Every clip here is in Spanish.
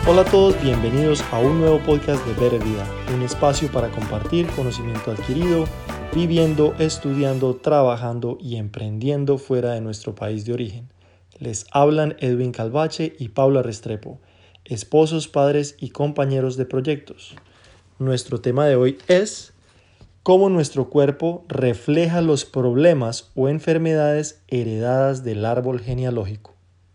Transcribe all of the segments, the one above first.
Hola a todos, bienvenidos a un nuevo podcast de Better Vida, un espacio para compartir conocimiento adquirido, viviendo, estudiando, trabajando y emprendiendo fuera de nuestro país de origen. Les hablan Edwin Calvache y Paula Restrepo, esposos, padres y compañeros de proyectos. Nuestro tema de hoy es cómo nuestro cuerpo refleja los problemas o enfermedades heredadas del árbol genealógico.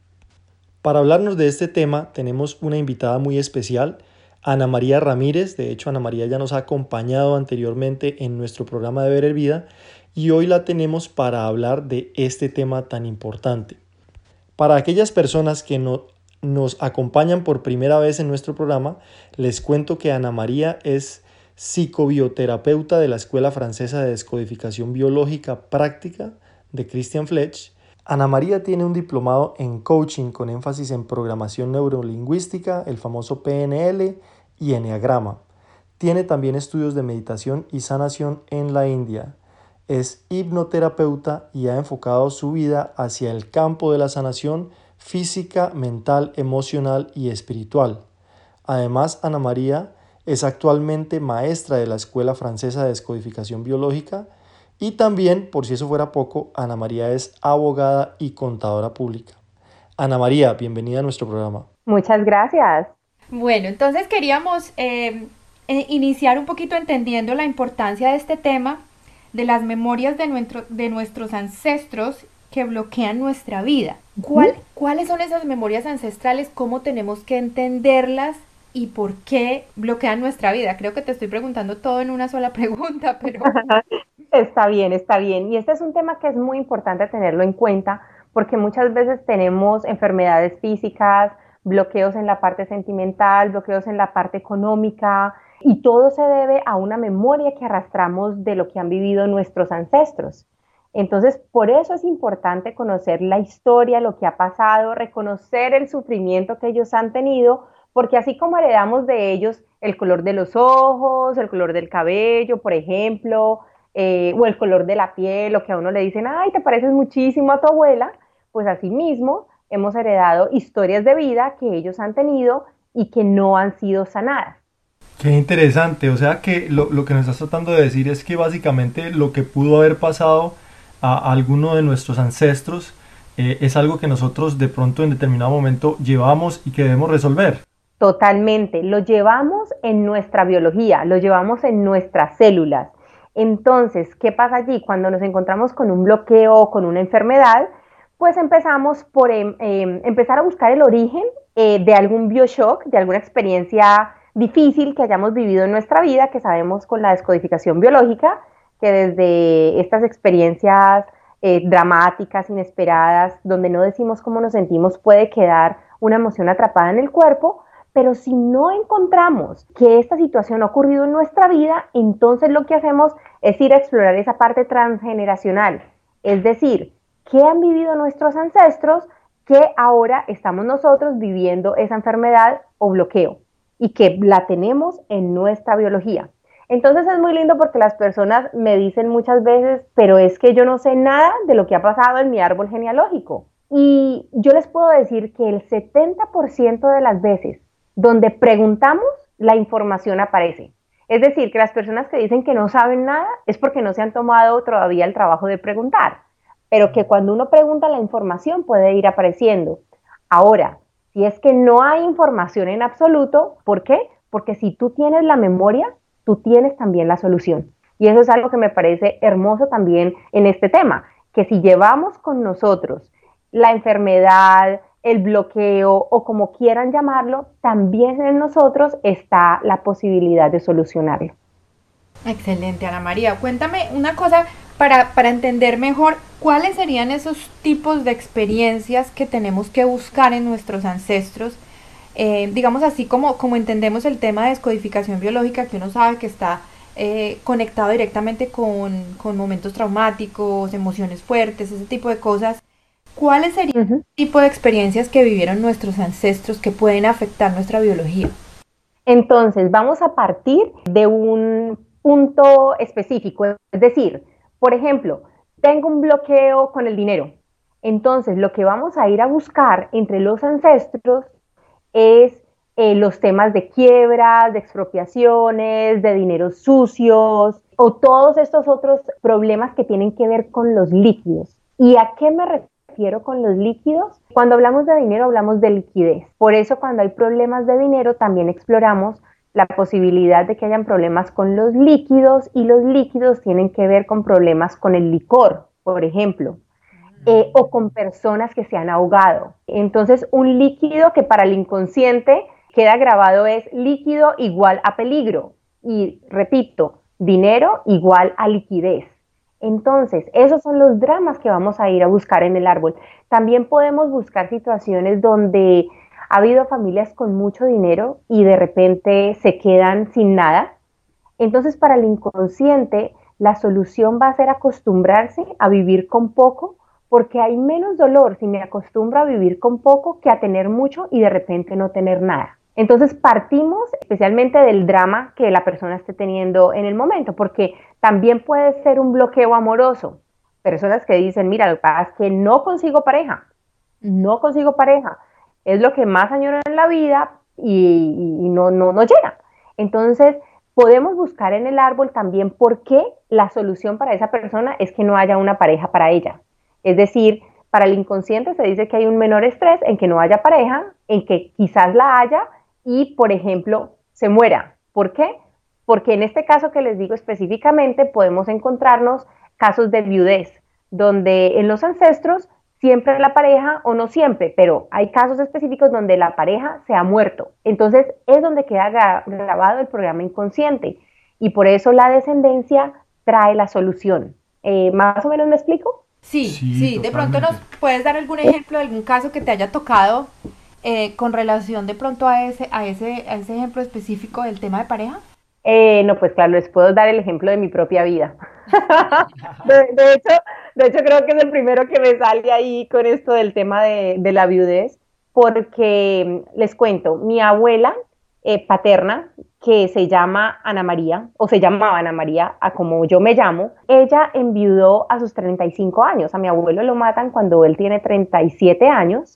Para hablarnos de este tema tenemos una invitada muy especial, Ana María Ramírez. De hecho, Ana María ya nos ha acompañado anteriormente en nuestro programa de Better Vida y hoy la tenemos para hablar de este tema tan importante. Para aquellas personas que nos acompañan por primera vez en nuestro programa, les cuento que Ana María es psicobioterapeuta de la Escuela Francesa de Descodificación Biológica Práctica de Christian Fletch. Ana María tiene un diplomado en coaching con énfasis en programación neurolingüística, el famoso PNL y Enneagrama. Tiene también estudios de meditación y sanación en la India. Es hipnoterapeuta y ha enfocado su vida hacia el campo de la sanación física, mental, emocional y espiritual. Además, Ana María es actualmente maestra de la Escuela Francesa de Descodificación Biológica y también, por si eso fuera poco, Ana María es abogada y contadora pública. Ana María, bienvenida a nuestro programa. Muchas gracias. Bueno, entonces queríamos iniciar un poquito entendiendo la importancia de este tema, de las memorias de nuestros ancestros que bloquean nuestra vida. ¿Cuáles son esas memorias ancestrales? ¿Cómo tenemos que entenderlas? ¿Y por qué bloquean nuestra vida? Creo que te estoy preguntando todo en una sola pregunta, pero... Está bien, está bien. Y este es un tema que es muy importante tenerlo en cuenta porque muchas veces tenemos enfermedades físicas, bloqueos en la parte sentimental, bloqueos en la parte económica y todo se debe a una memoria que arrastramos de lo que han vivido nuestros ancestros. Entonces, por eso es importante conocer la historia, lo que ha pasado, reconocer el sufrimiento que ellos han tenido, porque así como heredamos de ellos el color de los ojos, el color del cabello, por ejemplo, o el color de la piel, o que a uno le dicen, ay, te pareces muchísimo a tu abuela, pues así mismo hemos heredado historias de vida que ellos han tenido y que no han sido sanadas. Qué interesante, o sea que lo que nos estás tratando de decir es que básicamente lo que pudo haber pasado a alguno de nuestros ancestros es algo que nosotros de pronto en determinado momento llevamos y que debemos resolver. Totalmente, lo llevamos en nuestra biología, lo llevamos en nuestras células. Entonces, ¿qué pasa allí? Cuando nos encontramos con un bloqueo o con una enfermedad, pues empezamos por empezar a buscar el origen de algún bioshock, de alguna experiencia difícil que hayamos vivido en nuestra vida, que sabemos con la descodificación biológica, que desde estas experiencias dramáticas, inesperadas, donde no decimos cómo nos sentimos, puede quedar una emoción atrapada en el cuerpo. Pero si no encontramos que esta situación ha ocurrido en nuestra vida, entonces lo que hacemos es ir a explorar esa parte transgeneracional. Es decir, ¿qué han vivido nuestros ancestros que ahora estamos nosotros viviendo esa enfermedad o bloqueo? Y que la tenemos en nuestra biología. Entonces es muy lindo porque las personas me dicen muchas veces, pero es que yo no sé nada de lo que ha pasado en mi árbol genealógico. Y yo les puedo decir que el 70% de las veces donde preguntamos, la información aparece. Es decir, que las personas que dicen que no saben nada es porque no se han tomado todavía el trabajo de preguntar, pero que cuando uno pregunta la información puede ir apareciendo. Ahora, si es que no hay información en absoluto, ¿por qué? Porque si tú tienes la memoria, tú tienes también la solución. Y eso es algo que me parece hermoso también en este tema, que si llevamos con nosotros la enfermedad, el bloqueo o como quieran llamarlo, también en nosotros está la posibilidad de solucionarlo. Excelente, Ana María. Cuéntame una cosa para entender mejor cuáles serían esos tipos de experiencias que tenemos que buscar en nuestros ancestros. Digamos así como entendemos el tema de descodificación biológica, que uno sabe que está conectado directamente con momentos traumáticos, emociones fuertes, ese tipo de cosas. ¿Cuáles serían el tipo de experiencias que vivieron nuestros ancestros que pueden afectar nuestra biología? Entonces, vamos a partir de un punto específico, es decir, por ejemplo, tengo un bloqueo con el dinero. Entonces, lo que vamos a ir a buscar entre los ancestros es los temas de quiebras, de expropiaciones, de dineros sucios o todos estos otros problemas que tienen que ver con los líquidos. ¿Y a qué me refiero con los líquidos? Cuando hablamos de dinero hablamos de liquidez. Por eso cuando hay problemas de dinero también exploramos la posibilidad de que hayan problemas con los líquidos, y los líquidos tienen que ver con problemas con el licor, por ejemplo. O con personas que se han ahogado. Entonces, un líquido que para el inconsciente queda grabado es líquido igual a peligro. Y repito, dinero igual a liquidez. Entonces, esos son los dramas que vamos a ir a buscar en el árbol. También podemos buscar situaciones donde ha habido familias con mucho dinero y de repente se quedan sin nada. Entonces, para el inconsciente, la solución va a ser acostumbrarse a vivir con poco, porque hay menos dolor si me acostumbro a vivir con poco que a tener mucho y de repente no tener nada. Entonces partimos especialmente del drama que la persona esté teniendo en el momento, porque también puede ser un bloqueo amoroso. Personas que dicen, mira, lo que pasa es que no consigo pareja, es lo que más añoro en la vida y no llega. Entonces podemos buscar en el árbol también por qué la solución para esa persona es que no haya una pareja para ella. Es decir, para el inconsciente se dice que hay un menor estrés en que no haya pareja, en que quizás la haya y, por ejemplo, se muera. ¿Por qué? Porque en este caso que les digo específicamente podemos encontrarnos casos de viudez, donde en los ancestros siempre la pareja, o no siempre, pero hay casos específicos donde la pareja se ha muerto. Entonces es donde queda grabado el programa inconsciente y por eso la descendencia trae la solución. ¿Más o menos me explico? Sí, de pronto nos puedes dar algún ejemplo de algún caso que te haya tocado con relación de pronto a ese ejemplo específico del tema de pareja. No, pues claro, les puedo dar el ejemplo de mi propia vida. de hecho, creo que es el primero que me sale ahí con esto del tema de la viudez, porque les cuento, mi abuela paterna, que se llama Ana María, o se llamaba Ana María, a como yo me llamo, ella enviudó a sus 35 años. A mi abuelo lo matan cuando él tiene 37 años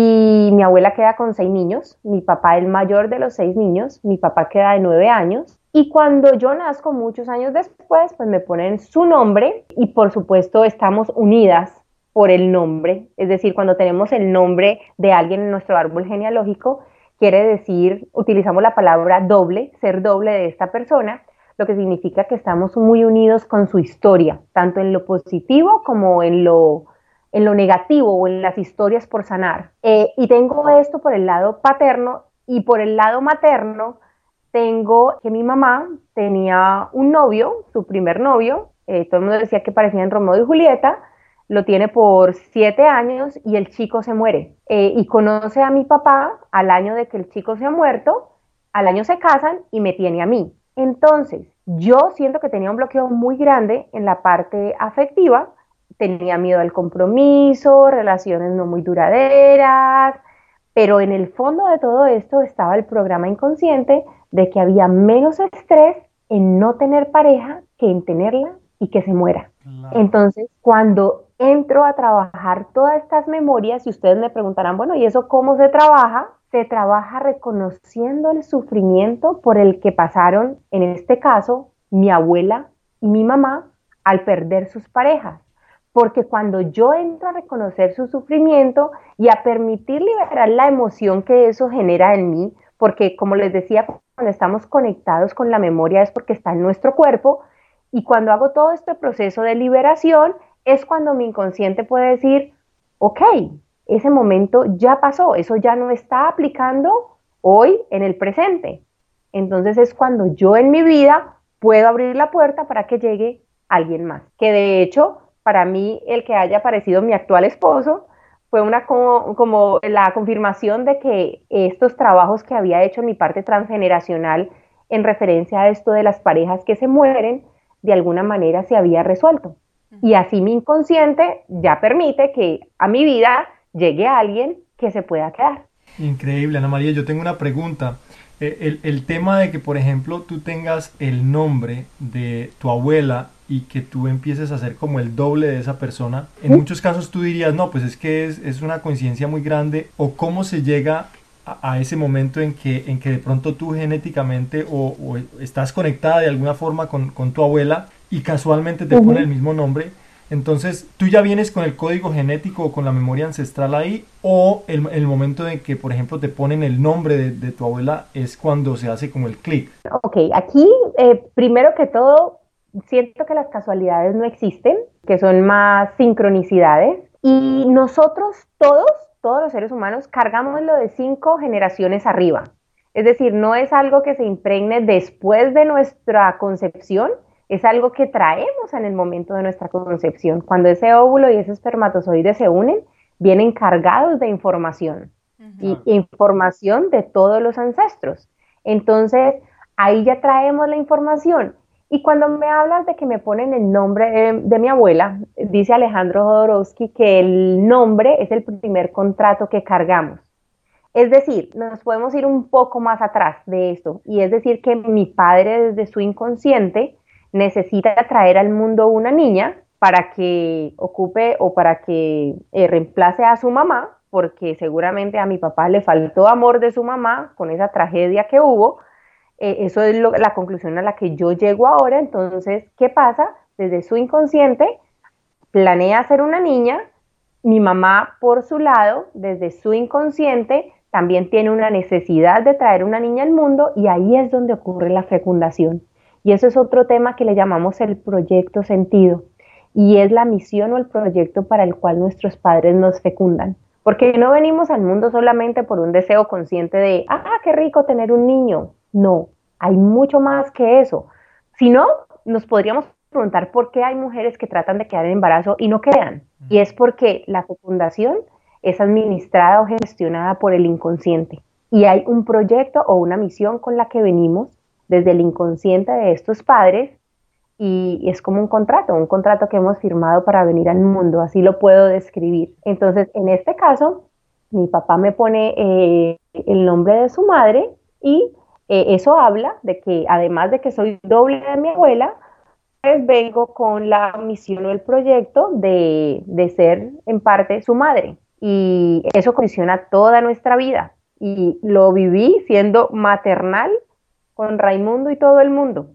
y mi abuela queda con 6 niños, mi papá el mayor de los 6 niños, mi papá queda de 9 años. Y cuando yo nazco muchos años después, pues me ponen su nombre y por supuesto estamos unidas por el nombre. Es decir, cuando tenemos el nombre de alguien en nuestro árbol genealógico, quiere decir, utilizamos la palabra doble, ser doble de esta persona, lo que significa que estamos muy unidos con su historia, tanto en lo positivo como en lo negativo o en las historias por sanar. Y tengo esto por el lado paterno, y por el lado materno tengo que mi mamá tenía un novio, su primer novio, todo el mundo decía que parecían Romeo y Julieta, lo tiene por 7 años y el chico se muere. Y conoce a mi papá al año de que el chico se ha muerto, al año se casan y me tiene a mí. Entonces, yo siento que tenía un bloqueo muy grande en la parte afectiva, tenía miedo al compromiso, relaciones no muy duraderas, pero en el fondo de todo esto estaba el programa inconsciente de que había menos estrés en no tener pareja que en tenerla y que se muera. Claro. Entonces, cuando entro a trabajar todas estas memorias, y ustedes me preguntarán, bueno, ¿y eso cómo se trabaja? Se trabaja reconociendo el sufrimiento por el que pasaron, en este caso, mi abuela y mi mamá, al perder sus parejas. Porque cuando yo entro a reconocer su sufrimiento y a permitir liberar la emoción que eso genera en mí, porque como les decía, cuando estamos conectados con la memoria es porque está en nuestro cuerpo, y cuando hago todo este proceso de liberación es cuando mi inconsciente puede decir, ok, ese momento ya pasó, eso ya no está aplicando hoy en el presente. Entonces es cuando yo en mi vida puedo abrir la puerta para que llegue alguien más. Que de hecho, para mí, el que haya aparecido mi actual esposo fue como la confirmación de que estos trabajos que había hecho en mi parte transgeneracional en referencia a esto de las parejas que se mueren, de alguna manera se había resuelto. Y así mi inconsciente ya permite que a mi vida llegue alguien que se pueda quedar. Increíble, Ana María. Yo tengo una pregunta. El tema de que, por ejemplo, tú tengas el nombre de tu abuela y que tú empieces a ser como el doble de esa persona, en muchos casos tú dirías, no, pues es que es una coincidencia muy grande, o cómo se llega a ese momento en que de pronto tú genéticamente o estás conectada de alguna forma con tu abuela y casualmente te pone el mismo nombre. Entonces, ¿tú ya vienes con el código genético o con la memoria ancestral ahí? ¿O el momento en que, por ejemplo, te ponen el nombre de tu abuela es cuando se hace como el clic? Ok, aquí primero que todo, siento que las casualidades no existen, que son más sincronicidades. Y nosotros todos los seres humanos, cargamos lo de 5 generaciones arriba. Es decir, no es algo que se impregne después de nuestra concepción, es algo que traemos en el momento de nuestra concepción. Cuando ese óvulo y ese espermatozoide se unen, vienen cargados de información y información de todos los ancestros. Entonces, ahí ya traemos la información. Y cuando me hablas de que me ponen el nombre de mi abuela, dice Alejandro Jodorowsky que el nombre es el primer contrato que cargamos. Es decir, nos podemos ir un poco más atrás de esto, y es decir que mi padre desde su inconsciente necesita traer al mundo una niña para que ocupe o para que reemplace a su mamá, porque seguramente a mi papá le faltó amor de su mamá con esa tragedia que hubo. Eso es la conclusión a la que yo llego ahora. Entonces, ¿qué pasa? Desde su inconsciente planea ser una niña. Mi mamá, por su lado, desde su inconsciente, también tiene una necesidad de traer una niña al mundo, y ahí es donde ocurre la fecundación. Y eso es otro tema que le llamamos el proyecto sentido, y es la misión o el proyecto para el cual nuestros padres nos fecundan. Porque no venimos al mundo solamente por un deseo consciente de, qué rico tener un niño. No, hay mucho más que eso. Si no, nos podríamos preguntar por qué hay mujeres que tratan de quedar en embarazo y no quedan. Y es porque la fecundación es administrada o gestionada por el inconsciente. Y hay un proyecto o una misión con la que venimos desde el inconsciente de estos padres, y es como un contrato que hemos firmado para venir al mundo, así lo puedo describir. Entonces, en este caso, mi papá me pone el nombre de su madre, y eso habla de que además de que soy doble de mi abuela, pues vengo con la misión o el proyecto de ser en parte su madre, y eso condiciona toda nuestra vida, y lo viví siendo maternal con Raimundo y todo el mundo.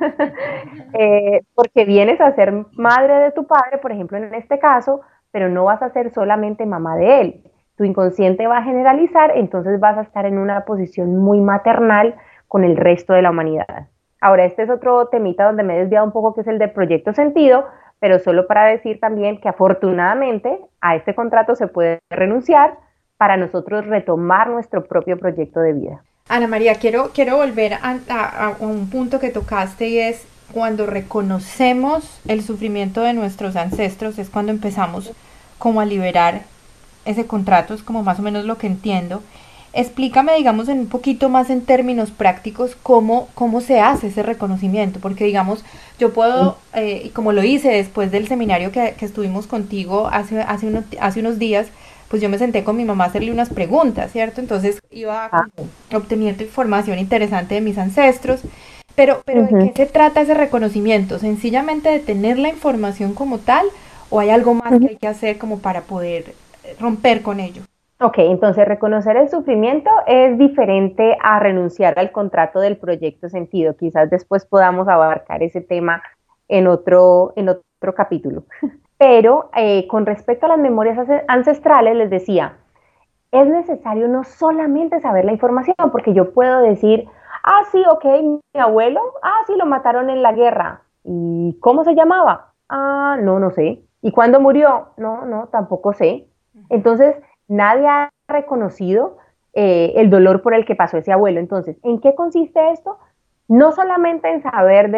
Porque vienes a ser madre de tu padre, por ejemplo, en este caso, pero no vas a ser solamente mamá de él. Tu inconsciente va a generalizar, entonces vas a estar en una posición muy maternal con el resto de la humanidad. Ahora, este es otro temita donde me he desviado un poco, que es el de Proyecto Sentido, pero solo para decir también que afortunadamente a este contrato se puede renunciar para nosotros retomar nuestro propio proyecto de vida. Ana María, quiero volver a un punto que tocaste, y es cuando reconocemos el sufrimiento de nuestros ancestros, es cuando empezamos como a liberar ese contrato, es como más o menos lo que entiendo. Explícame, digamos, en un poquito más en términos prácticos, cómo se hace ese reconocimiento, porque digamos, yo puedo, como lo hice después del seminario que estuvimos contigo hace unos días, pues yo me senté con mi mamá a hacerle unas preguntas, ¿cierto? Entonces iba obteniendo información interesante de mis ancestros, pero ¿de qué se trata ese reconocimiento? ¿Sencillamente de tener la información como tal, o hay algo más que hay que hacer como para poder romper con ello? Ok, entonces reconocer el sufrimiento es diferente a renunciar al contrato del proyecto sentido. Quizás después podamos abarcar ese tema en otro capítulo. Pero con respecto a las memorias ancestrales, les decía, es necesario no solamente saber la información, porque yo puedo decir, sí, ok, mi abuelo, sí, lo mataron en la guerra. ¿Y cómo se llamaba? No sé. ¿Y cuándo murió? No, tampoco sé. Entonces, nadie ha reconocido el dolor por el que pasó ese abuelo. Entonces, ¿en qué consiste esto? No solamente en saber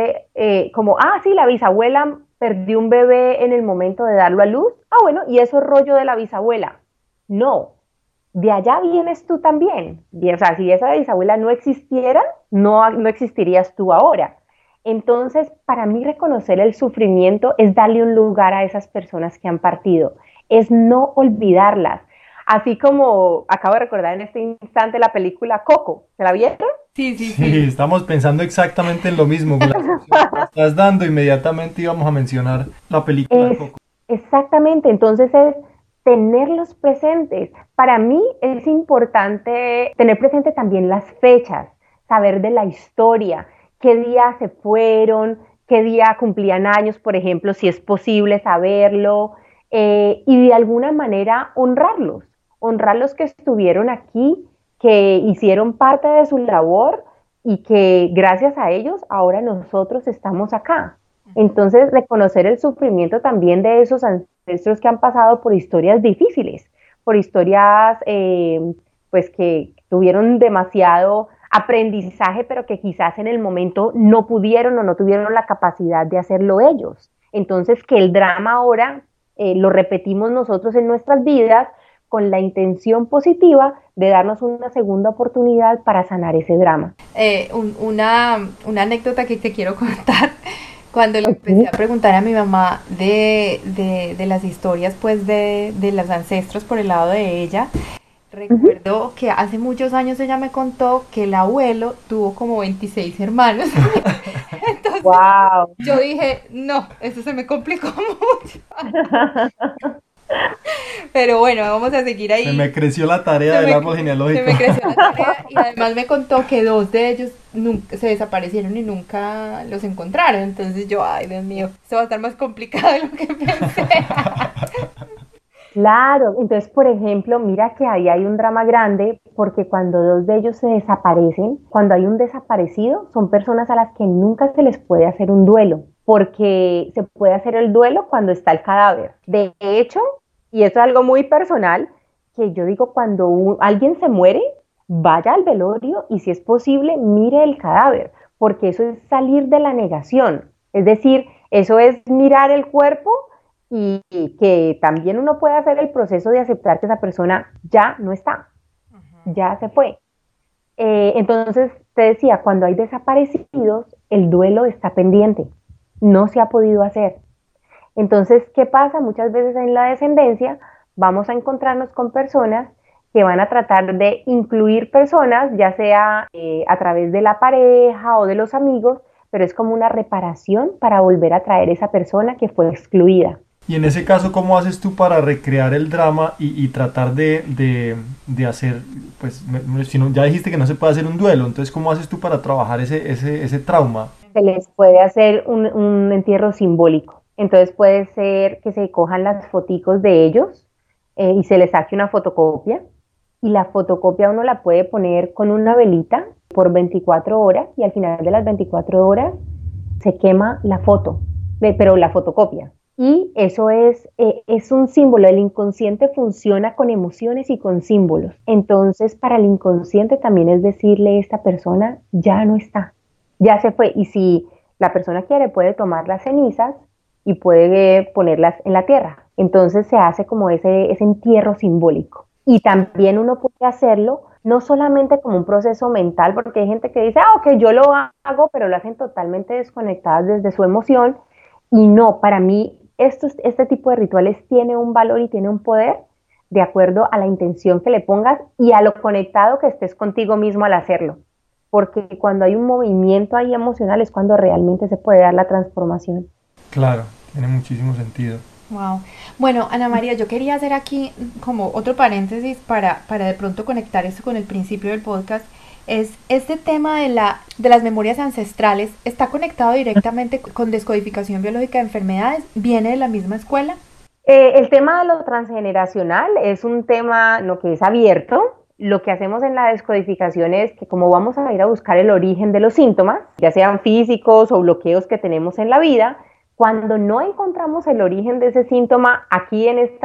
sí, la bisabuela perdió un bebé en el momento de darlo a luz. Bueno, y eso es rollo de la bisabuela. No, de allá vienes tú también. O sea, si esa bisabuela no existiera, no existirías tú ahora. Entonces, para mí reconocer el sufrimiento es darle un lugar a esas personas que han partido, es no olvidarlas. Así como acabo de recordar en este instante la película Coco, ¿se la vieron? Sí. Sí, estamos pensando exactamente en lo mismo. Con la sección que estás dando, inmediatamente íbamos a mencionar la película Coco. Exactamente, entonces es tenerlos presentes Para mí es importante tener presente también las fechas, saber de la historia, qué día se fueron, qué día cumplían años, por ejemplo, si es posible saberlo, y de alguna manera honrar los que estuvieron aquí, que hicieron parte de su labor y que gracias a ellos ahora nosotros estamos acá. Entonces, reconocer el sufrimiento también de esos ancestros que han pasado por historias difíciles, por historias pues que tuvieron demasiado aprendizaje, pero que quizás en el momento no pudieron o no tuvieron la capacidad de hacerlo ellos. Entonces, que el drama ahora lo repetimos nosotros en nuestras vidas con la intención positiva de darnos una segunda oportunidad para sanar ese drama. Una anécdota que te quiero contar. Cuando le empecé a preguntar a mi mamá de las historias pues de los ancestros por el lado de ella, recuerdo que hace muchos años ella me contó que el abuelo tuvo como 26 hermanos. Entonces wow. Yo dije, no, eso se me complicó mucho. Pero bueno, vamos a seguir ahí. Se me creció la tarea del árbol genealógico. Se me creció la tarea y además me contó que 2 de ellos se desaparecieron y nunca los encontraron. Entonces yo, ay Dios mío, esto va a estar más complicado de lo que pensé. Claro, entonces por ejemplo, mira que ahí hay un drama grande porque cuando 2 de ellos se desaparecen, cuando hay un desaparecido, son personas a las que nunca se les puede hacer un duelo, porque se puede hacer el duelo cuando está el cadáver. De hecho, y eso es algo muy personal, que yo digo cuando alguien se muere, vaya al velorio y si es posible, mire el cadáver, porque eso es salir de la negación, es decir, eso es mirar el cuerpo y que también uno puede hacer el proceso de aceptar que esa persona ya no está, ya se fue. Entonces, te decía, cuando hay desaparecidos, el duelo está pendiente, no se ha podido hacer. Entonces, ¿qué pasa? Muchas veces en la descendencia vamos a encontrarnos con personas que van a tratar de incluir personas, ya sea a través de la pareja o de los amigos, pero es como una reparación para volver a traer esa persona que fue excluida. Y en ese caso, ¿cómo haces tú para recrear el drama y tratar de hacer, pues, si no, ya dijiste que no se puede hacer un duelo, entonces, ¿cómo haces tú para trabajar ese trauma? Se les puede hacer un entierro simbólico. Entonces puede ser que se cojan las foticos de ellos y se les saque una fotocopia. Y la fotocopia uno la puede poner con una velita por 24 horas y al final de las 24 horas se quema la foto, pero la fotocopia. Y eso es un símbolo. El inconsciente funciona con emociones y con símbolos. Entonces, para el inconsciente también es decirle a esta persona, ya no está, ya se fue. Y si la persona quiere, puede tomar las cenizas y puede ponerlas en la tierra. Entonces se hace como ese entierro simbólico. Y también uno puede hacerlo no solamente como un proceso mental, porque hay gente que dice, ok, yo lo hago, pero lo hacen totalmente desconectadas desde su emoción. Y no, para mí este tipo de rituales tiene un valor y tiene un poder de acuerdo a la intención que le pongas y a lo conectado que estés contigo mismo al hacerlo. Porque cuando hay un movimiento ahí emocional es cuando realmente se puede dar la transformación. Claro, tiene muchísimo sentido. Wow. Bueno, Ana María, yo quería hacer aquí como otro paréntesis para de pronto conectar esto con el principio del podcast. Es este tema de las memorias ancestrales, ¿está conectado directamente con descodificación biológica de enfermedades? ¿Viene de la misma escuela? El tema de lo transgeneracional es un tema que es abierto. Lo que hacemos en la descodificación es que como vamos a ir a buscar el origen de los síntomas, ya sean físicos o bloqueos que tenemos en la vida, cuando no encontramos el origen de ese síntoma aquí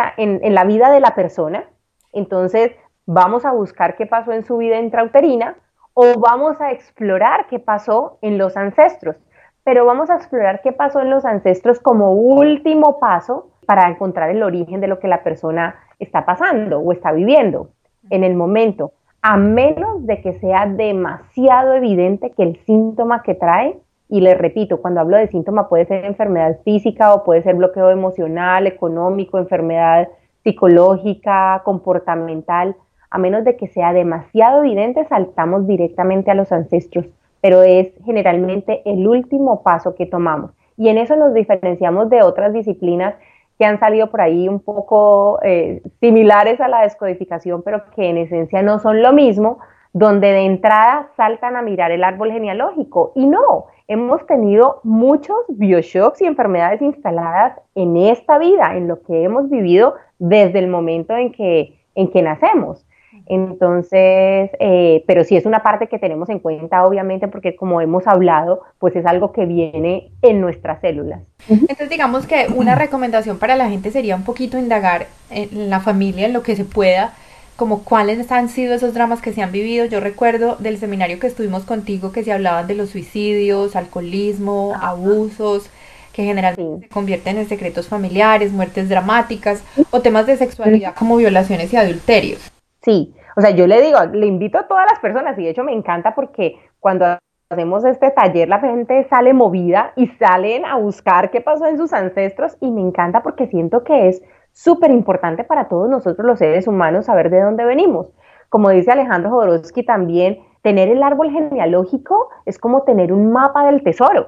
en la vida de la persona, entonces vamos a buscar qué pasó en su vida intrauterina o vamos a explorar qué pasó en los ancestros. Pero vamos a explorar qué pasó en los ancestros como último paso para encontrar el origen de lo que la persona está pasando o está viviendo en el momento, a menos de que sea demasiado evidente que el síntoma que trae, y les repito, cuando hablo de síntoma puede ser enfermedad física o puede ser bloqueo emocional, económico, enfermedad psicológica, comportamental, a menos de que sea demasiado evidente, saltamos directamente a los ancestros, pero es generalmente el último paso que tomamos. Y en eso nos diferenciamos de otras disciplinas que han salido por ahí un poco similares a la descodificación, pero que en esencia no son lo mismo, donde de entrada saltan a mirar el árbol genealógico. Y no, hemos tenido muchos bioshocks y enfermedades instaladas en esta vida, en lo que hemos vivido desde el momento en que nacemos. Entonces, pero sí es una parte que tenemos en cuenta, obviamente, porque como hemos hablado, pues es algo que viene en nuestras células. Entonces, digamos que una recomendación para la gente sería un poquito indagar en la familia, en lo que se pueda, como cuáles han sido esos dramas que se han vivido. Yo recuerdo del seminario que estuvimos contigo que se hablaban de los suicidios, alcoholismo, abusos, que generalmente se convierten en secretos familiares, muertes dramáticas, o temas de sexualidad como violaciones y adulterios. Sí, o sea, yo le digo, le invito a todas las personas, y de hecho me encanta porque cuando hacemos este taller la gente sale movida y salen a buscar qué pasó en sus ancestros, y me encanta porque siento que es súper importante para todos nosotros los seres humanos saber de dónde venimos. Como dice Alejandro Jodorowsky también, tener el árbol genealógico es como tener un mapa del tesoro.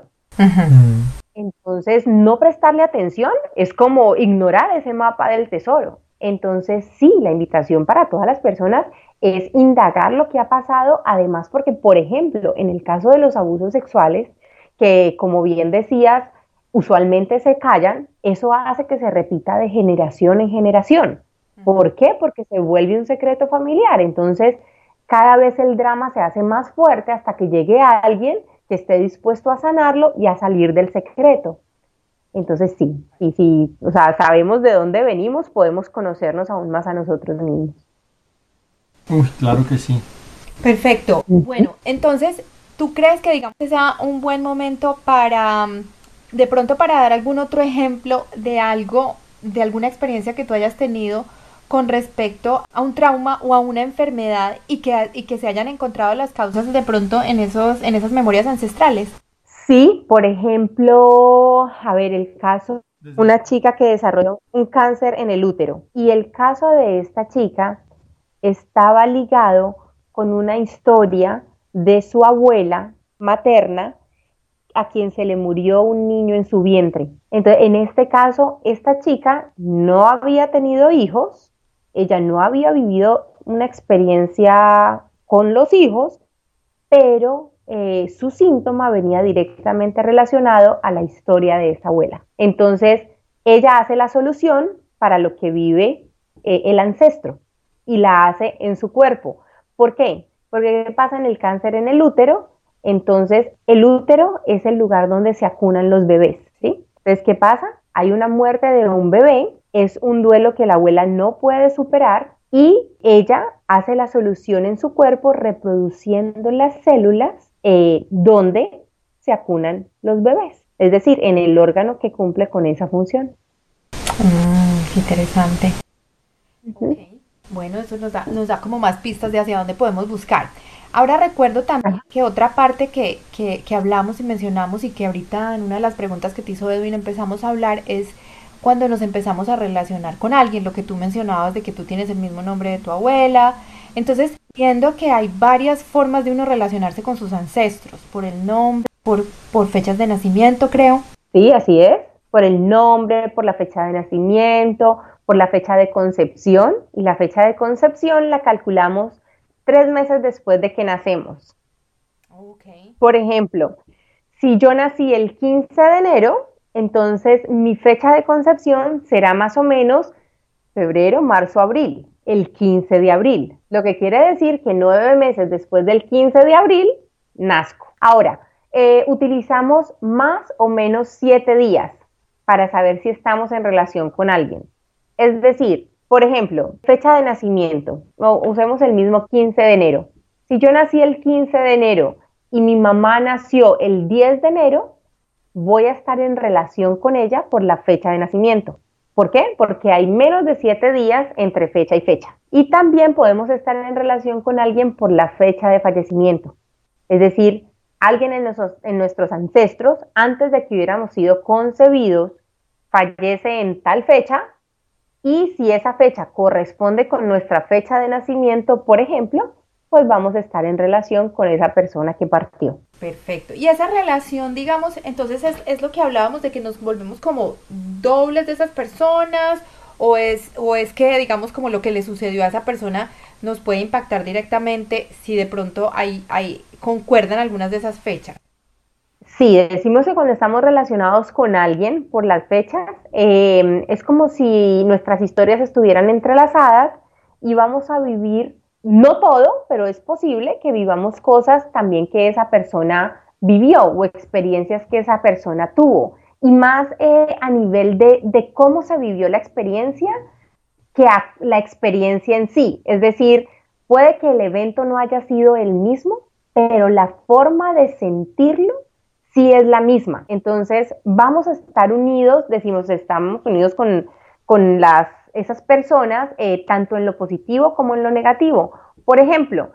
Entonces, no prestarle atención es como ignorar ese mapa del tesoro. Entonces, sí, la invitación para todas las personas es indagar lo que ha pasado, además porque, por ejemplo, en el caso de los abusos sexuales, que como bien decías, usualmente se callan, eso hace que se repita de generación en generación. ¿Por qué? Porque se vuelve un secreto familiar. Entonces, cada vez el drama se hace más fuerte hasta que llegue a alguien que esté dispuesto a sanarlo y a salir del secreto. Entonces sí, o sea, sabemos de dónde venimos, podemos conocernos aún más a nosotros mismos. Uy, claro que sí. Perfecto. Bueno, entonces, ¿tú crees que digamos que sea un buen momento para, de pronto para dar algún otro ejemplo de algo, de alguna experiencia que tú hayas tenido con respecto a un trauma o a una enfermedad y que se hayan encontrado las causas de pronto en esas memorias ancestrales? Sí, por ejemplo, a ver, el caso de una chica que desarrolló un cáncer en el útero, y el caso de esta chica estaba ligado con una historia de su abuela materna a quien se le murió un niño en su vientre. Entonces, en este caso, esta chica no había tenido hijos, ella no había vivido una experiencia con los hijos, pero su síntoma venía directamente relacionado a la historia de esa abuela. Entonces, ella hace la solución para lo que vive el ancestro y la hace en su cuerpo. ¿Por qué? Porque ¿qué pasa en el cáncer en el útero? Entonces, el útero es el lugar donde se acunan los bebés, ¿sí? Entonces, ¿qué pasa? Hay una muerte de un bebé, es un duelo que la abuela no puede superar, y ella hace la solución en su cuerpo reproduciendo las células donde se acunan los bebés, es decir, en el órgano que cumple con esa función. Qué interesante. Okay. Bueno, eso nos da como más pistas de hacia dónde podemos buscar. Ahora recuerdo también que otra parte que hablamos y mencionamos y que ahorita en una de las preguntas que te hizo Edwin empezamos a hablar es cuando nos empezamos a relacionar con alguien, lo que tú mencionabas de que tú tienes el mismo nombre de tu abuela. Entonces, viendo que hay varias formas de uno relacionarse con sus ancestros, por el nombre, por fechas de nacimiento, creo. Sí, así es, por el nombre, por la fecha de nacimiento, por la fecha de concepción, y la fecha de concepción la calculamos 3 meses después de que nacemos. Okay. Por ejemplo, si yo nací el 15 de enero, entonces mi fecha de concepción será más o menos febrero, marzo, abril, el 15 de abril. Lo que quiere decir que 9 meses después del 15 de abril, nazco. Ahora, utilizamos más o menos 7 días para saber si estamos en relación con alguien. Es decir, por ejemplo, fecha de nacimiento, usemos el mismo 15 de enero. Si yo nací el 15 de enero y mi mamá nació el 10 de enero, voy a estar en relación con ella por la fecha de nacimiento. ¿Por qué? Porque hay menos de 7 días entre fecha y fecha. Y también podemos estar en relación con alguien por la fecha de fallecimiento. Es decir, alguien en nuestros ancestros, antes de que hubiéramos sido concebidos, fallece en tal fecha, y si esa fecha corresponde con nuestra fecha de nacimiento, por ejemplo, pues vamos a estar en relación con esa persona que partió. Perfecto. Y esa relación, digamos, entonces es lo que hablábamos de que nos volvemos como dobles de esas personas, o es que, digamos, como lo que le sucedió a esa persona nos puede impactar directamente si de pronto hay concuerdan algunas de esas fechas. Sí, decimos que cuando estamos relacionados con alguien por las fechas, es como si nuestras historias estuvieran entrelazadas y vamos a vivir, no todo, pero es posible que vivamos cosas también que esa persona vivió o experiencias que esa persona tuvo. Y más a nivel de cómo se vivió la experiencia que a la experiencia en sí. Es decir, puede que el evento no haya sido el mismo, pero la forma de sentirlo sí es la misma. Entonces, vamos a estar unidos, decimos, estamos unidos con esas personas, tanto en lo positivo como en lo negativo. Por ejemplo,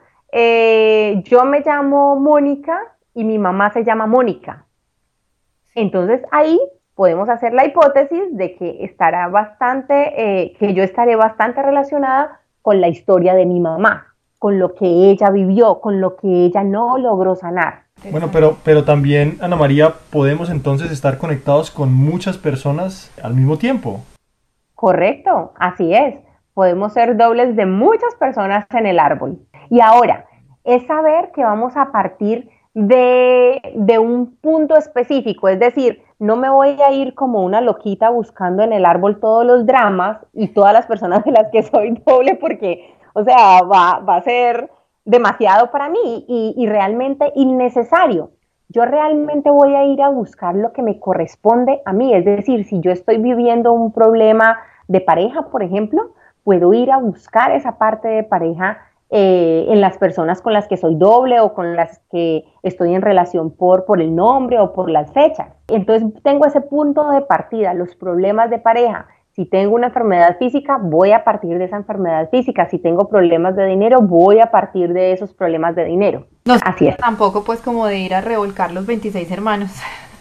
yo me llamo Mónica y mi mamá se llama Mónica. Entonces, ahí podemos hacer la hipótesis de que que yo estaré bastante relacionada con la historia de mi mamá, con lo que ella vivió, con lo que ella no logró sanar. Bueno, pero también, Ana María, podemos entonces estar conectados con muchas personas al mismo tiempo. Correcto, así es. Podemos ser dobles de muchas personas en el árbol. Y ahora, es saber que vamos a partir de un punto específico, es decir, no me voy a ir como una loquita buscando en el árbol todos los dramas y todas las personas de las que soy doble porque, o sea, va a ser demasiado para mí y realmente innecesario. Yo realmente voy a ir a buscar lo que me corresponde a mí, es decir, si yo estoy viviendo un problema de pareja, por ejemplo, puedo ir a buscar esa parte de pareja en las personas con las que soy doble o con las que estoy en relación por el nombre o por las fechas. Entonces tengo ese punto de partida, los problemas de pareja. Si tengo una enfermedad física, voy a partir de esa enfermedad física. Si tengo problemas de dinero, voy a partir de esos problemas de dinero. No Así es. tampoco pues como de ir a revolcar los 26 hermanos.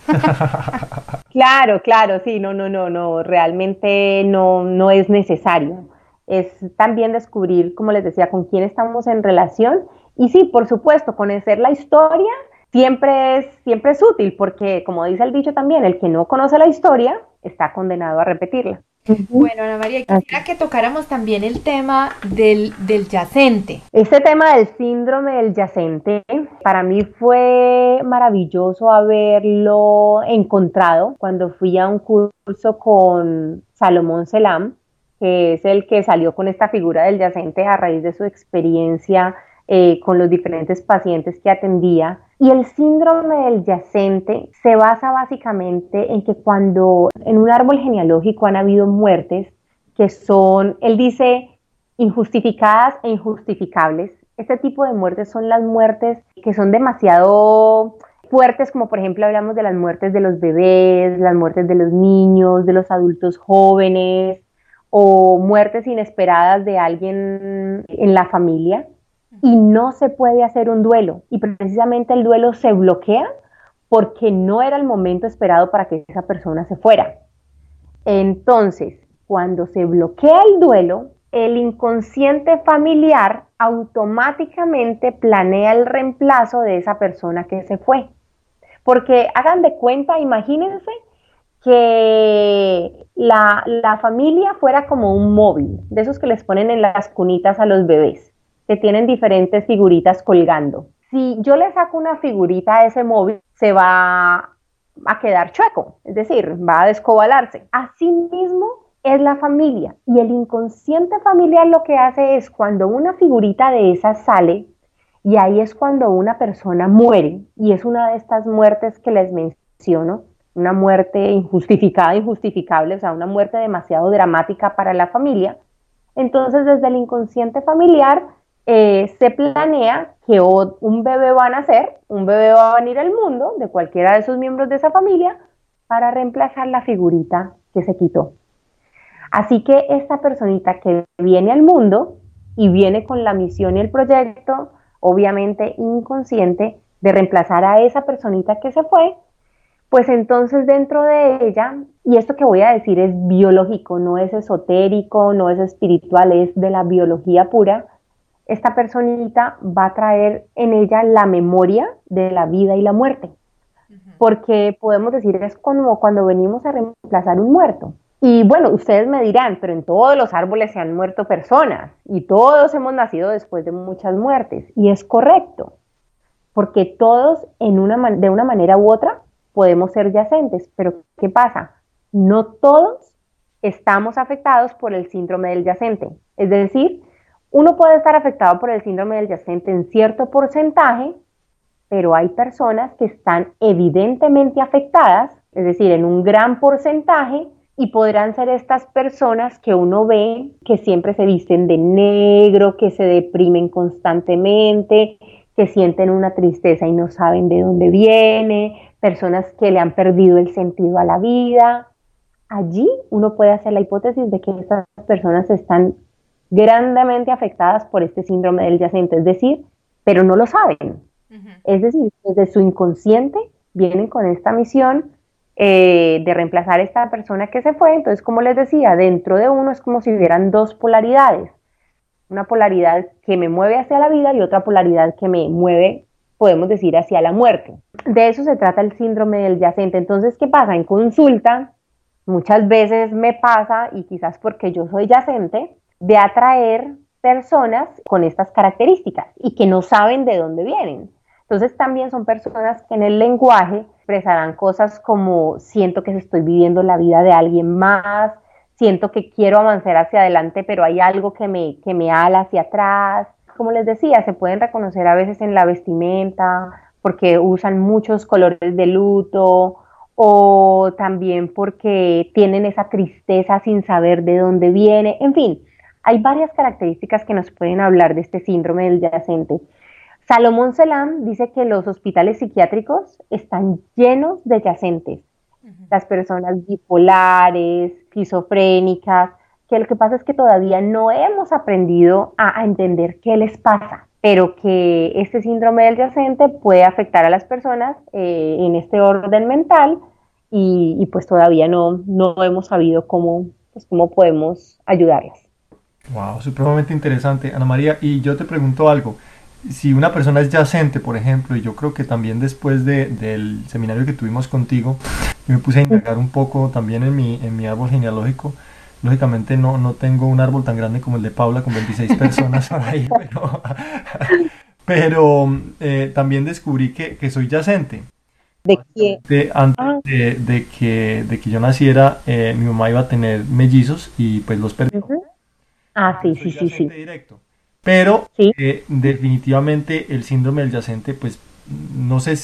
Claro, claro, sí, no, realmente no es necesario. Es también descubrir, como les decía, con quién estamos en relación. Y sí, por supuesto, conocer la historia siempre es útil, porque como dice el dicho también, el que no conoce la historia está condenado a repetirla. Bueno, Ana María, quisiera que tocáramos también el tema del yacente. Este tema del síndrome del yacente, para mí fue maravilloso haberlo encontrado cuando fui a un curso con Salomón Selam, que es el que salió con esta figura del yacente a raíz de su experiencia con los diferentes pacientes que atendía. Y el síndrome del yacente se basa básicamente en que cuando en un árbol genealógico han habido muertes que son, él dice, injustificadas e injustificables. Este tipo de muertes son las muertes que son demasiado fuertes, como por ejemplo hablamos de las muertes de los bebés, las muertes de los niños, de los adultos jóvenes o muertes inesperadas de alguien en la familia y no se puede hacer un duelo y precisamente el duelo se bloquea porque no era el momento esperado para que esa persona se fuera. Entonces, cuando se bloquea el duelo, el inconsciente familiar automáticamente planea el reemplazo de esa persona que se fue. Porque hagan de cuenta, imagínense que la familia fuera como un móvil, de esos que les ponen en las cunitas a los bebés, que tienen diferentes figuritas colgando. Si yo le saco una figurita a ese móvil, se va a quedar chueco, es decir, va a descobalarse. Asimismo es la familia y el inconsciente familiar lo que hace es cuando una figurita de esas sale y ahí es cuando una persona muere y es una de estas muertes que les menciono, una muerte injustificada, injustificable, o sea, una muerte demasiado dramática para la familia. Entonces desde el inconsciente familiar se planea que un bebé va a nacer, un bebé va a venir al mundo de cualquiera de sus miembros de esa familia para reemplazar la figurita que se quitó. Así que esta personita que viene al mundo y viene con la misión y el proyecto, obviamente inconsciente, de reemplazar a esa personita que se fue, pues entonces dentro de ella, y esto que voy a decir es biológico, no es esotérico, no es espiritual, es de la biología pura, esta personita va a traer en ella la memoria de la vida y la muerte. Porque podemos decir, es como cuando venimos a reemplazar un muerto. Y bueno, ustedes me dirán, pero en todos los árboles se han muerto personas y todos hemos nacido después de muchas muertes. Y es correcto, porque todos de una manera u otra podemos ser yacentes. Pero ¿qué pasa? No todos estamos afectados por el síndrome del yacente. Es decir, uno puede estar afectado por el síndrome del yacente en cierto porcentaje, pero hay personas que están evidentemente afectadas, es decir, en un gran porcentaje, y podrán ser estas personas que uno ve que siempre se visten de negro, que se deprimen constantemente, que sienten una tristeza y no saben de dónde viene, personas que le han perdido el sentido a la vida. Allí uno puede hacer la hipótesis de que estas personas están grandemente afectadas por este síndrome del yacente, es decir, pero no lo saben. Es decir, desde su inconsciente vienen con esta misión de reemplazar a esta persona que se fue. Entonces, como les decía, dentro de uno es como si hubieran dos polaridades. Una polaridad que me mueve hacia la vida y otra polaridad que me mueve, podemos decir, hacia la muerte. De eso se trata el síndrome del yacente. Entonces, ¿qué pasa? En consulta, muchas veces me pasa, y quizás porque yo soy yacente, de atraer personas con estas características y que no saben de dónde vienen. Entonces también son personas que en el lenguaje expresarán cosas como siento que estoy viviendo la vida de alguien más, siento que quiero avanzar hacia adelante, pero hay algo que me ala hacia atrás. Como les decía, se pueden reconocer a veces en la vestimenta, porque usan muchos colores de luto, o también porque tienen esa tristeza sin saber de dónde viene. En fin, hay varias características que nos pueden hablar de este síndrome del yacente. Salomón Selam dice que los hospitales psiquiátricos están llenos de yacentes. Las personas bipolares, esquizofrénicas, que lo que pasa es que todavía no hemos aprendido a entender qué les pasa, pero que este síndrome del yacente puede afectar a las personas en este orden mental y pues todavía no hemos sabido cómo podemos ayudarlas. Wow, supremamente interesante, Ana María. Y yo te pregunto algo. Si una persona es yacente, por ejemplo, y yo creo que también después del seminario que tuvimos contigo, yo me puse a indagar un poco también en mi árbol genealógico. Lógicamente no tengo un árbol tan grande como el de Paula, con 26 personas por ahí, pero también descubrí que soy yacente. ¿De quién? Antes de que yo naciera, mi mamá iba a tener mellizos y pues los perdió. Ah, sí, sí. Directo. Pero ¿Sí? definitivamente el síndrome del yacente, pues no sé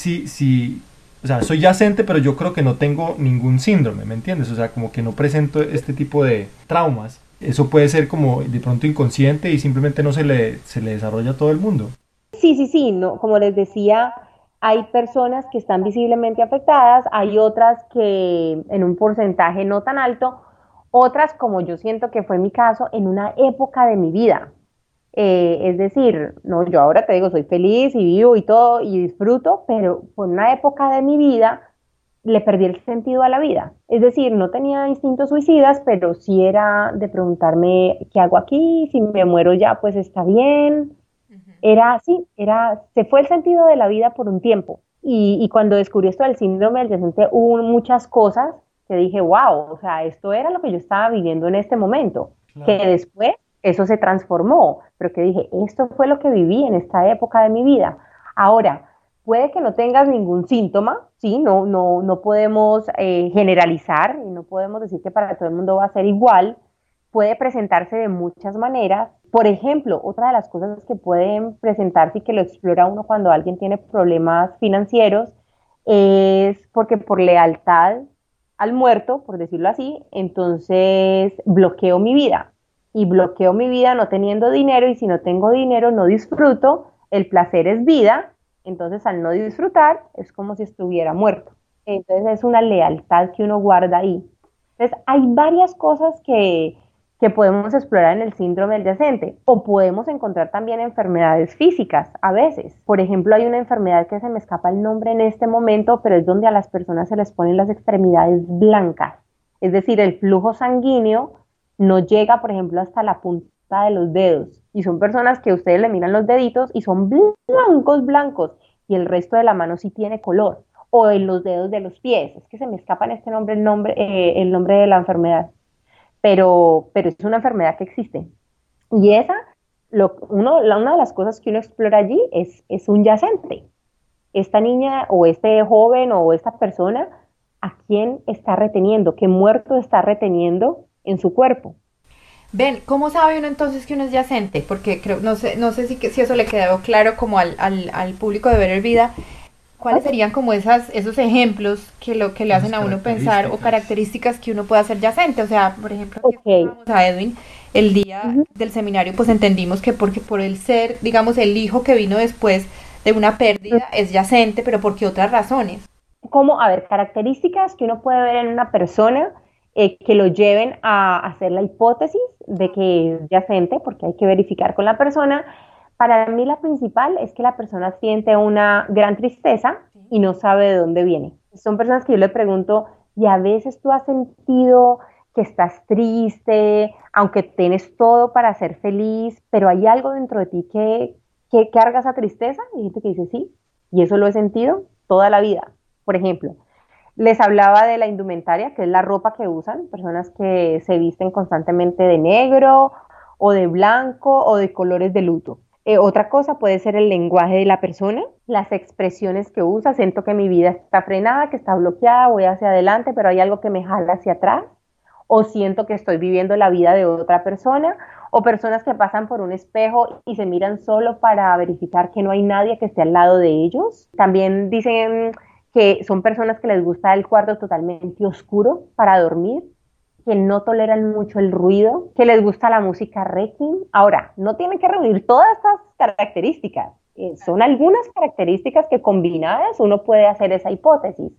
o sea, soy yacente, pero yo creo que no tengo ningún síndrome, ¿me entiendes? O sea, como que no presento este tipo de traumas. Eso puede ser como de pronto inconsciente y simplemente no se le desarrolla a todo el mundo. Sí, no, como les decía, hay personas que están visiblemente afectadas, hay otras que en un porcentaje no tan alto, otras como yo siento que fue mi caso en una época de mi vida. Es decir, no, yo ahora te digo, soy feliz y vivo y todo y disfruto, pero por una época de mi vida le perdí el sentido a la vida. Es decir, no tenía instintos suicidas, pero sí era de preguntarme, ¿qué hago aquí? Si me muero ya, pues está bien. Era así, se fue el sentido de la vida por un tiempo. Y cuando descubrí esto del síndrome del yacente, hubo muchas cosas que dije, wow, o sea, esto era lo que yo estaba viviendo en este momento. Claro. Que después eso se transformó, pero que dije, esto fue lo que viví en esta época de mi vida. Ahora, puede que no tengas ningún síntoma, ¿sí? No podemos generalizar y no podemos decir que para todo el mundo va a ser igual. Puede presentarse de muchas maneras. Por ejemplo, otra de las cosas que pueden presentarse y que lo explora uno cuando alguien tiene problemas financieros es porque por lealtad al muerto, por decirlo así, entonces bloqueo mi vida. Y bloqueo mi vida no teniendo dinero, y si no tengo dinero no disfruto, el placer es vida, entonces al no disfrutar es como si estuviera muerto. Entonces es una lealtad que uno guarda ahí. Entonces hay varias cosas que podemos explorar en el síndrome del yacente, o podemos encontrar también enfermedades físicas a veces. Por ejemplo, hay una enfermedad que se me escapa el nombre en este momento, pero es donde a las personas se les ponen las extremidades blancas, es decir, el flujo sanguíneo no llega, por ejemplo, hasta la punta punta de los dedos. Y son personas que ustedes le miran los deditos y son blancos, blancos, y el resto de la mano sí tiene color. O en los dedos de los pies. Es que se me escapa en este nombre el nombre de la enfermedad. Pero es una enfermedad que existe. Y esa, una de las cosas que uno explora allí es un yacente. Esta niña o este joven o esta persona, ¿a quién está reteniendo? ¿Qué muerto está reteniendo en su cuerpo? Ven, ¿cómo sabe uno entonces que uno es yacente? Porque creo, no sé si eso le quedó claro como al público de Better Vida. ¿Cuáles serían como esos ejemplos que le hacen a uno pensar o características que uno pueda ser yacente? O sea, por ejemplo, a Edwin, el día del seminario, pues entendimos que porque por el ser, digamos, el hijo que vino después de una pérdida es yacente, pero ¿por qué otras razones? Como, a ver, características que uno puede ver en una persona que lo lleven a hacer la hipótesis de que es yacente, porque hay que verificar con la persona. Para mí la principal es que la persona siente una gran tristeza y no sabe de dónde viene. Son personas que yo le pregunto, ¿y a veces tú has sentido que estás triste, aunque tienes todo para ser feliz, pero hay algo dentro de ti que carga esa tristeza? Y hay gente que dice sí, y eso lo he sentido toda la vida. Por ejemplo, les hablaba de la indumentaria, que es la ropa que usan, personas que se visten constantemente de negro o de blanco o de colores de luto. Otra cosa puede ser el lenguaje de la persona, las expresiones que usa. Siento que mi vida está frenada, que está bloqueada, voy hacia adelante, pero hay algo que me jala hacia atrás. O siento que estoy viviendo la vida de otra persona, o personas que pasan por un espejo y se miran solo para verificar que no hay nadie que esté al lado de ellos. También dicen que son personas que les gusta el cuarto totalmente oscuro para dormir, que no toleran mucho el ruido, que les gusta la música requiem. Ahora, no tienen que reunir todas estas características. Son algunas características que combinadas uno puede hacer esa hipótesis.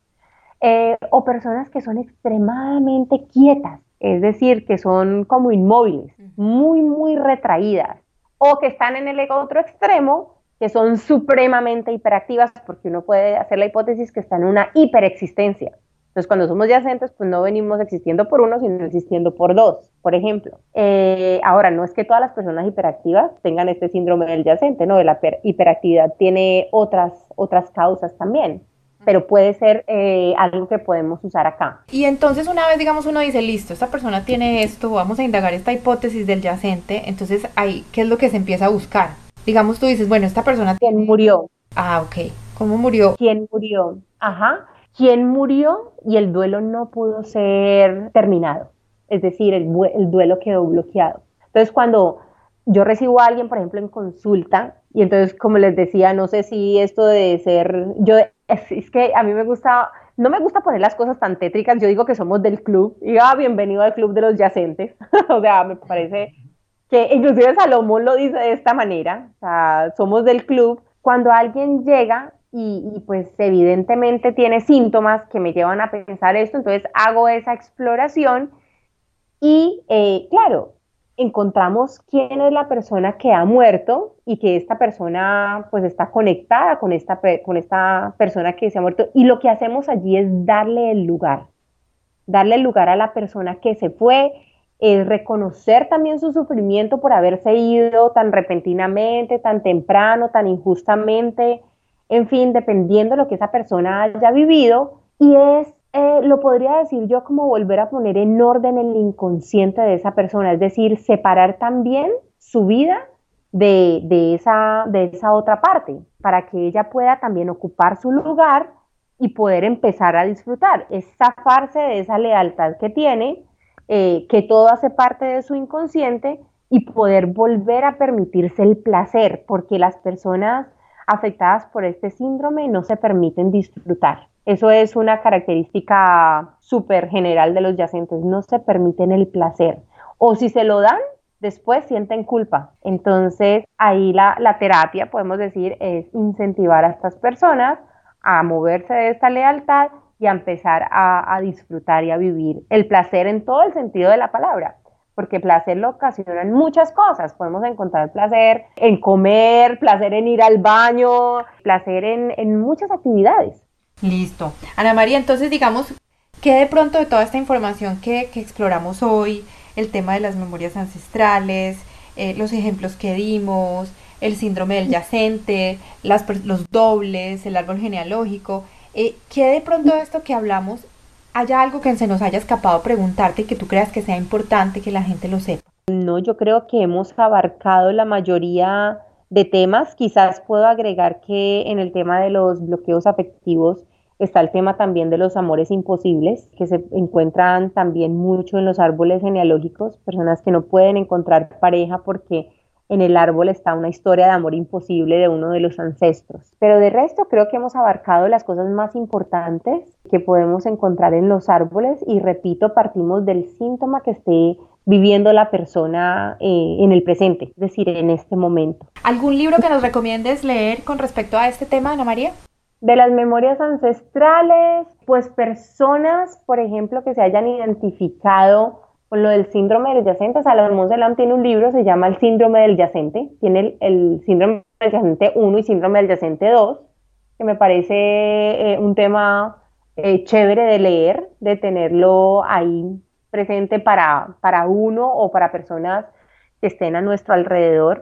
O personas que son extremadamente quietas, es decir, que son como inmóviles, muy, muy retraídas, o que están en el otro extremo, que son supremamente hiperactivas, porque uno puede hacer la hipótesis que están en una hiperexistencia. Entonces, cuando somos yacentes, pues no venimos existiendo por uno, sino existiendo por dos, por ejemplo. Ahora, no es que todas las personas hiperactivas tengan este síndrome del yacente, no, la hiperactividad tiene otras causas también, pero puede ser algo que podemos usar acá. Y entonces una vez, digamos, uno dice, listo, esta persona tiene esto, vamos a indagar esta hipótesis del yacente, entonces ahí, ¿qué es lo que se empieza a buscar? Digamos, tú dices, bueno, esta persona tiene... ¿Quién murió? Ah, ok. ¿Cómo murió? ¿Quién murió? Ajá. ¿Quién murió? Y el duelo no pudo ser terminado. Es decir, el duelo quedó bloqueado. Entonces, cuando yo recibo a alguien, por ejemplo, en consulta, y entonces, como les decía, no sé si esto de ser... Es que a mí no me gusta poner las cosas tan tétricas. Yo digo que somos del club. Y bienvenido al club de los yacentes. O sea, me parece que inclusive Salomón lo dice de esta manera. O sea, somos del club. Cuando alguien llega y pues evidentemente tiene síntomas que me llevan a pensar esto, entonces hago esa exploración y claro, encontramos quién es la persona que ha muerto y que esta persona pues está conectada con esta persona que se ha muerto, y lo que hacemos allí es darle el lugar a la persona que se fue, reconocer también su sufrimiento por haberse ido tan repentinamente, tan temprano, tan injustamente, en fin, dependiendo de lo que esa persona haya vivido, y lo podría decir yo como volver a poner en orden el inconsciente de esa persona, es decir, separar también su vida de esa otra parte, para que ella pueda también ocupar su lugar y poder empezar a disfrutar, es zafarse de esa lealtad que tiene, que todo hace parte de su inconsciente, y poder volver a permitirse el placer, porque las personas afectadas por este síndrome no se permiten disfrutar. Eso es una característica súper general de los yacentes, no se permiten el placer, o si se lo dan, después sienten culpa. Entonces ahí la terapia, podemos decir, es incentivar a estas personas a moverse de esta lealtad y a empezar a disfrutar y a vivir el placer en todo el sentido de la palabra, porque placer lo ocasionan muchas cosas. Podemos encontrar placer en comer, placer en ir al baño, placer en muchas actividades. Listo. Ana María, entonces digamos que de pronto de toda esta información que exploramos hoy, el tema de las memorias ancestrales, los ejemplos que dimos, el síndrome del yacente, los dobles, el árbol genealógico, ¿qué de pronto de esto que hablamos haya algo que se nos haya escapado preguntarte y que tú creas que sea importante que la gente lo sepa? No, yo creo que hemos abarcado la mayoría de temas. Quizás puedo agregar que en el tema de los bloqueos afectivos está el tema también de los amores imposibles, que se encuentran también mucho en los árboles genealógicos, personas que no pueden encontrar pareja porque en el árbol está una historia de amor imposible de uno de los ancestros. Pero de resto creo que hemos abarcado las cosas más importantes que podemos encontrar en los árboles y repito, partimos del síntoma que esté viviendo la persona en el presente, es decir, en este momento. ¿Algún libro que nos recomiendes leer con respecto a este tema, Ana María? De las memorias ancestrales, pues personas, por ejemplo, que se hayan identificado con lo del síndrome del yacente. Salomón Selam tiene un libro, se llama El síndrome del yacente, tiene el síndrome del yacente 1 y síndrome del yacente 2, que me parece un tema chévere de leer, de tenerlo ahí presente para uno o para personas que estén a nuestro alrededor.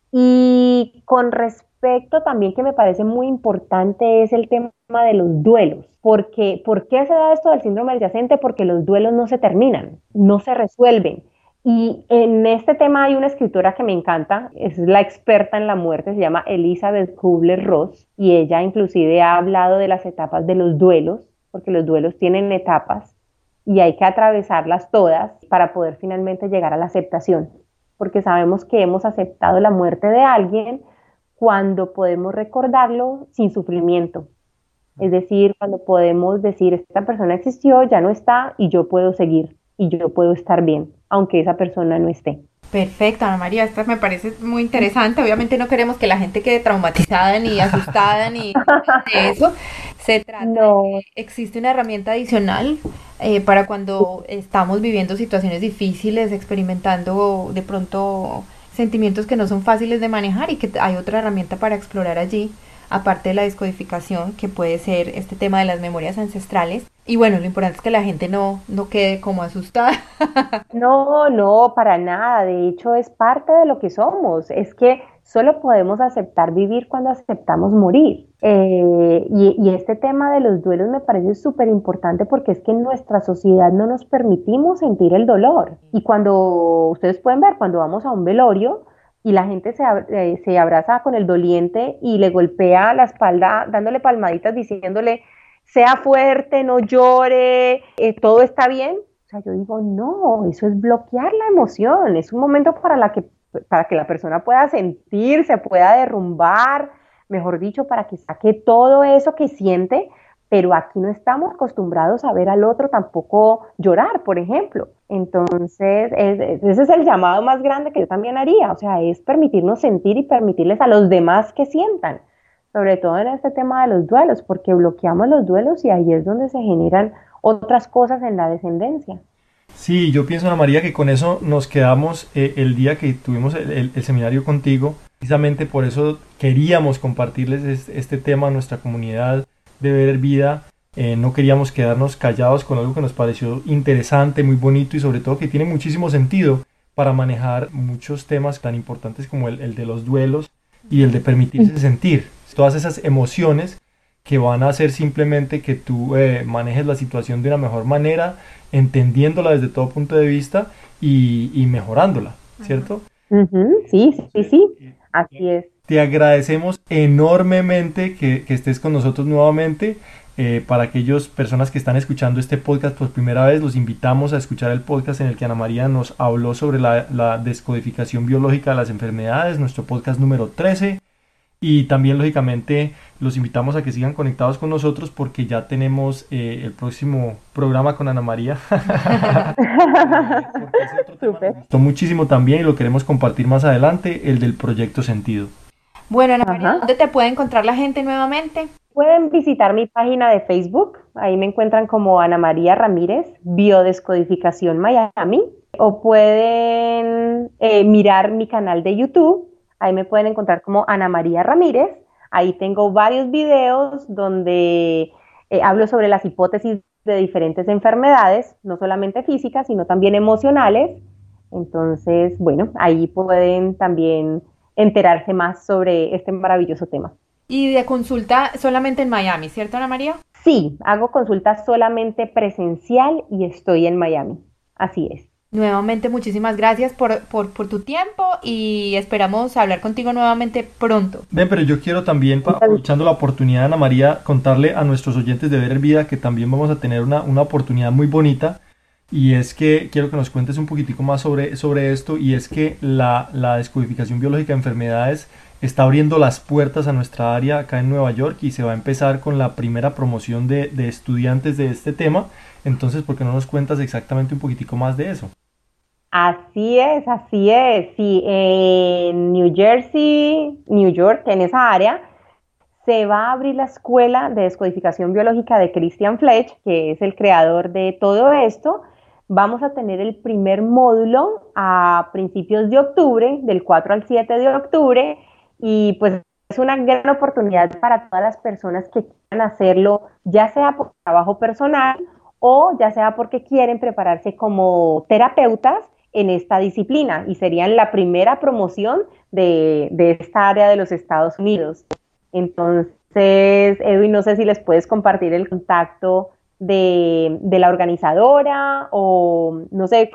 Y con respecto también que me parece muy importante es el tema de los duelos. Porque, ¿por qué se da esto del síndrome del yacente? Porque los duelos no se terminan, no se resuelven. Y en este tema hay una escritora que me encanta, es la experta en la muerte, se llama Elizabeth Kubler-Ross, y ella inclusive ha hablado de las etapas de los duelos, porque los duelos tienen etapas y hay que atravesarlas todas para poder finalmente llegar a la aceptación, porque sabemos que hemos aceptado la muerte de alguien cuando podemos recordarlo sin sufrimiento. Es decir, cuando podemos decir, esta persona existió, ya no está y yo puedo seguir y yo puedo estar bien, aunque esa persona no esté. Perfecto, Ana María, esta me parece muy interesante. Obviamente no queremos que la gente quede traumatizada ni asustada ni de eso. Se trata de que existe una herramienta adicional para cuando estamos viviendo situaciones difíciles, experimentando de pronto sentimientos que no son fáciles de manejar y que hay otra herramienta para explorar allí, aparte de la descodificación, que puede ser este tema de las memorias ancestrales. Y bueno, lo importante es que la gente no quede como asustada. No, para nada. De hecho, es parte de lo que somos. Es que solo podemos aceptar vivir cuando aceptamos morir. Y este tema de los duelos me parece súper importante porque es que en nuestra sociedad no nos permitimos sentir el dolor. Y cuando ustedes pueden ver, cuando vamos a un velorio y la gente se abraza con el doliente y le golpea la espalda dándole palmaditas diciéndole sea fuerte, no llore, todo está bien. O sea, yo digo, no, eso es bloquear la emoción, es un momento para que la persona pueda sentir, se pueda derrumbar, mejor dicho, para que saque todo eso que siente, pero aquí no estamos acostumbrados a ver al otro tampoco llorar, por ejemplo. Entonces, ese es el llamado más grande que yo también haría, o sea, es permitirnos sentir y permitirles a los demás que sientan, sobre todo en este tema de los duelos, porque bloqueamos los duelos y ahí es donde se generan otras cosas en la descendencia. Sí, yo pienso, Ana María, que con eso nos quedamos el día que tuvimos el seminario contigo. Precisamente por eso queríamos compartirles este tema a nuestra comunidad de Ver Vida. No queríamos quedarnos callados con algo que nos pareció interesante, muy bonito y sobre todo que tiene muchísimo sentido para manejar muchos temas tan importantes como el de los duelos y el de permitirse sentir todas esas emociones que van a hacer simplemente que tú manejes la situación de una mejor manera, entendiéndola desde todo punto de vista y mejorándola, ¿cierto? Sí, así es. Te agradecemos enormemente que estés con nosotros nuevamente. Para aquellas personas que están escuchando este podcast por primera vez, los invitamos a escuchar el podcast en el que Ana María nos habló sobre la descodificación biológica de las enfermedades, nuestro podcast número 13. Y también, lógicamente, los invitamos a que sigan conectados con nosotros porque ya tenemos el próximo programa con Ana María. Porque ese otro tema nos gustó muchísimo también y lo queremos compartir más adelante, el del proyecto Sentido. Bueno, Ana María, ¿dónde te puede encontrar la gente nuevamente? Pueden visitar mi página de Facebook, ahí me encuentran como Ana María Ramírez, Biodescodificación Miami, o pueden mirar mi canal de YouTube. Ahí me pueden encontrar como Ana María Ramírez. Ahí tengo varios videos donde hablo sobre las hipótesis de diferentes enfermedades, no solamente físicas, sino también emocionales. Entonces, bueno, ahí pueden también enterarse más sobre este maravilloso tema. Y de consulta solamente en Miami, ¿cierto, Ana María? Sí, hago consulta solamente presencial y estoy en Miami. Así es. Nuevamente, muchísimas gracias por tu tiempo y esperamos hablar contigo nuevamente pronto. Ven, pero yo quiero también, aprovechando la oportunidad, Ana María, contarle a nuestros oyentes de Better Vida que también vamos a tener una oportunidad muy bonita, y es que quiero que nos cuentes un poquitico más sobre esto, y es que la descodificación biológica de enfermedades está abriendo las puertas a nuestra área acá en Nueva York, y se va a empezar con la primera promoción de estudiantes de este tema. Entonces, ¿por qué no nos cuentas exactamente un poquitico más de eso? Así es, así es. Sí, en New Jersey, New York, en esa área, se va a abrir la Escuela de Descodificación Biológica de Christian Fletch, que es el creador de todo esto. Vamos a tener el primer módulo a principios de octubre, del 4 al 7 de octubre, y pues es una gran oportunidad para todas las personas que quieran hacerlo, ya sea por trabajo personal o ya sea porque quieren prepararse como terapeutas en esta disciplina, y serían la primera promoción de esta área de los Estados Unidos. Entonces, Edwin, no sé si les puedes compartir el contacto de la organizadora, o no sé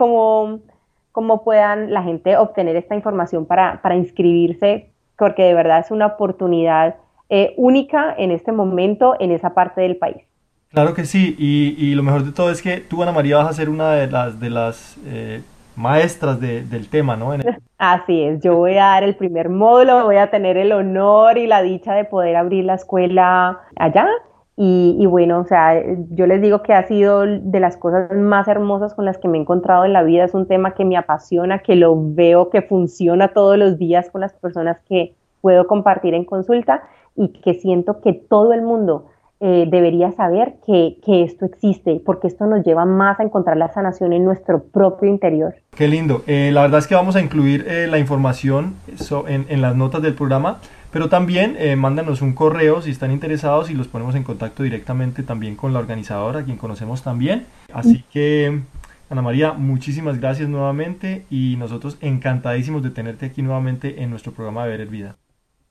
cómo puedan la gente obtener esta información para inscribirse, porque de verdad es una oportunidad única en este momento en esa parte del país. Claro que sí, y lo mejor de todo es que tú, Ana María, vas a ser una de las maestras del tema, ¿no? Así es, yo voy a dar el primer módulo, voy a tener el honor y la dicha de poder abrir la escuela allá. Y bueno, o sea, yo les digo que ha sido de las cosas más hermosas con las que me he encontrado en la vida. Es un tema que me apasiona, que lo veo que funciona todos los días con las personas que puedo compartir en consulta, y que siento que todo el mundo debería saber que esto existe, porque esto nos lleva más a encontrar la sanación en nuestro propio interior. Qué lindo. La verdad es que vamos a incluir la información en las notas del programa, pero también mándanos un correo si están interesados, y los ponemos en contacto directamente también con la organizadora, a quien conocemos también. Así que, Ana María, muchísimas gracias nuevamente, y nosotros encantadísimos de tenerte aquí nuevamente en nuestro programa de Better Vida.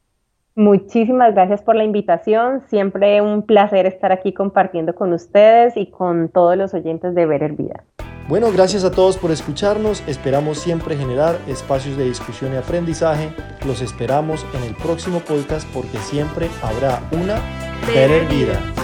Muchísimas gracias por la invitación. Siempre un placer estar aquí compartiendo con ustedes y con todos los oyentes de Better Vida. Bueno, gracias a todos por escucharnos. Esperamos siempre generar espacios de discusión y aprendizaje. Los esperamos en el próximo podcast, porque siempre habrá una Better Vida.